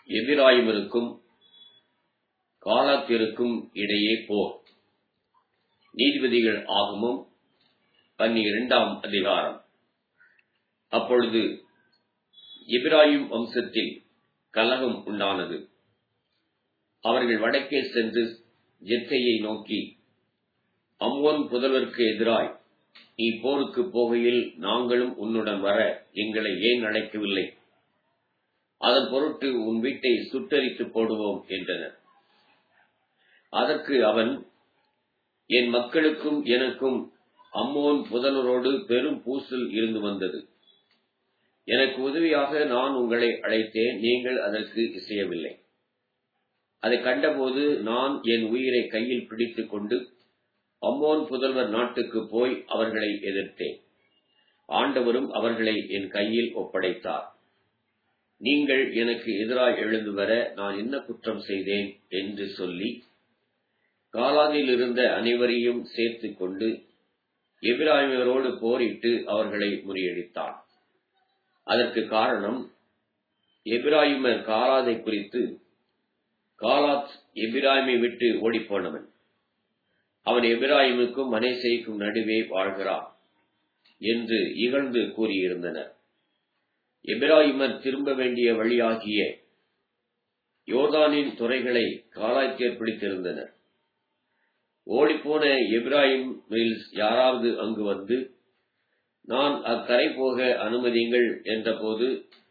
எபிராயிமருக்கும் காலாத்திற்கும் இடையே போர். நீதிபதிகள் ஆகமம் 12ஆம் அதிகாரம். அப்பொழுது எபிராயிம் வம்சத்தில் கலகம் உண்டானது. அவர்கள் வடக்கே சென்று ஜெத்தேயை நோக்கி, அம்மோன் புதல்வருக்கு எதிராய் நீ போருக்கு போகையில் நாங்களும் உன்னுடன் வர எங்களை ஏன் அழைக்கவில்லை? அதன் பொருட்டு உன் வீட்டை சுட்டெரித்து போடுவோம் என்றனர். அதற்கு அவன், என் மக்களுக்கும் எனக்கும் அம்மோன் புதல்வரோடு பெரும் பூசல் இருந்து வந்தது. எனக்கு உதவியாக நான் உங்களை அழைத்தேன், நீங்கள் அதற்கு இசையவில்லை. அதை கண்டபோது நான் என் உயிரை கையில் பிடித்துக் கொண்டு அம்மோன் புதல்வர் நாட்டுக்கு போய் அவர்களை எதிர்த்தேன். ஆண்டவரும் அவர்களை என் கையில் ஒப்படைத்தார். நீங்கள் எனக்கு எதிராய் எழுந்து வர நான் என்ன குற்றம் செய்தேன் என்று சொல்லி காலாதில் இருந்த அனைவரையும் சேர்த்துக் கொண்டு எபிராயிமரோடு போரிட்டு அவர்களை முறியடித்தான். அதற்கு காரணம், எபிராயிமர் காலாதை குறித்து, காலாத் எபிராயிமை விட்டு ஓடிப்போனவன், அவன் எபிராயிமுக்கும் மனேசேக்கும் நடுவே வாழ்கிறான் என்று இகழ்ந்து கூறியிருந்தனர். எபிராயிமர் திரும்ப வேண்டிய வழியாகிய யோர்தானின் துறைகளை காலாத்தியர் பிடித்திருந்தனர். ஓடிப்போன எபிராயிமில் யாராவது அங்கு வந்து, நான் அக்கரை போக அனுமதியுங்கள் என்றபோது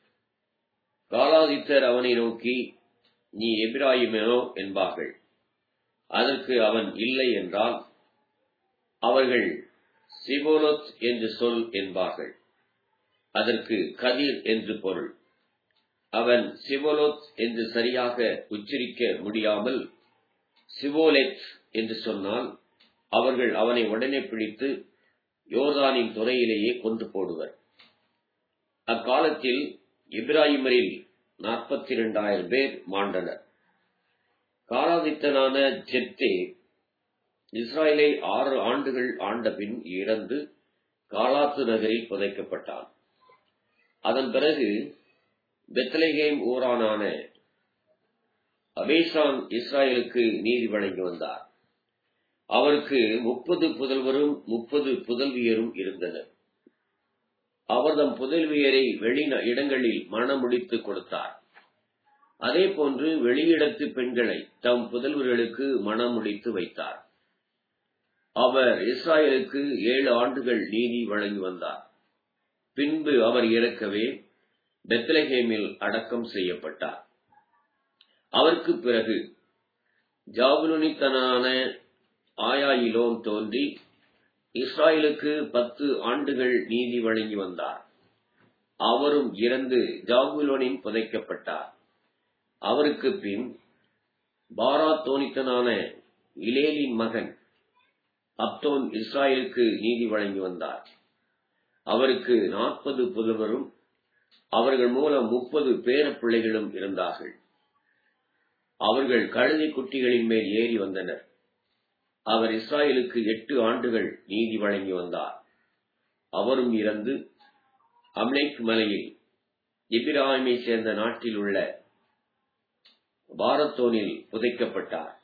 காலாதித்தர் அவனை நோக்கி, நீ எபிராயிமனோ என்பார்கள். அதற்கு அவன் இல்லை என்றால் அவர்கள் சிபோலோத் என்று சொல் என்பார்கள். அதற்கு கதிர் என்று பொருள். அவன் சிபோலோத் என்று சரியாக உச்சரிக்க முடியாமல் சிபோலெத் என்று சொன்னால் அவர்கள் அவனை உடனே பிடித்து யோர்தானின் துறையிலேயே கொன்று போடுவர். அக்காலத்தில் எபிராயிமரில் 42,000 பேர் மாண்டனர். காலாதித்தனான ஜெத்தே இஸ்ராயலை 6 ஆண்டுகள் ஆண்ட பின் இறந்து காலாத்து நகரில் புதைக்கப்பட்டான். அதன் பிறகு பெத்லெகேம் ஊரானான அபேசான் இஸ்ராயலுக்கு நீதி வழங்கி வந்தார். அவருக்கு 30 புதல்வரும் 30 புதல்வியரும் இருந்தனர். அவர் தம் புதல்வியரை வெளி இடங்களில் மணமுடித்து கொடுத்தார். அதே போன்று வெளியிடத்து பெண்களை தம் புதல்வர்களுக்கு மணமுடித்து வைத்தார். அவர் இஸ்ராயலுக்கு 7 ஆண்டுகள் நீதி வழங்கி வந்தார். பின்பு அவர் இறக்கவே பெத்லெகேமில் அடக்கம் செய்யப்பட்டார். அவருக்கு பிறகு ஜாபுலூனியனான ஆயாயிலோன் தோன்றி இஸ்ராயலுக்கு 10 ஆண்டுகள் நீதி வழங்கி வந்தார். அவரும் இறந்து ஜாபுலோனில் புதைக்கப்பட்டார். அவருக்கு பின் பாராத்தோனித்தனான இலேலின் மகன் அப்தோன் இஸ்ராயலுக்கு நீதி வழங்கி வந்தார். அவருக்கு 40 புதல்வரும் அவர்கள் மூலம் 30 பேர பிள்ளைகளும் இருந்தார்கள். அவர்கள் கழுதை குட்டிகளின் மேல் ஏறி வந்தனர். அவர் இஸ்ராயலுக்கு 8 ஆண்டுகள் நீதி வழங்கி வந்தார். அவரும் இறந்து அம்லேக் மலையில் எபிராயிமை சேர்ந்த நாட்டில் உள்ள பாரத்தோனில் புதைக்கப்பட்டார்.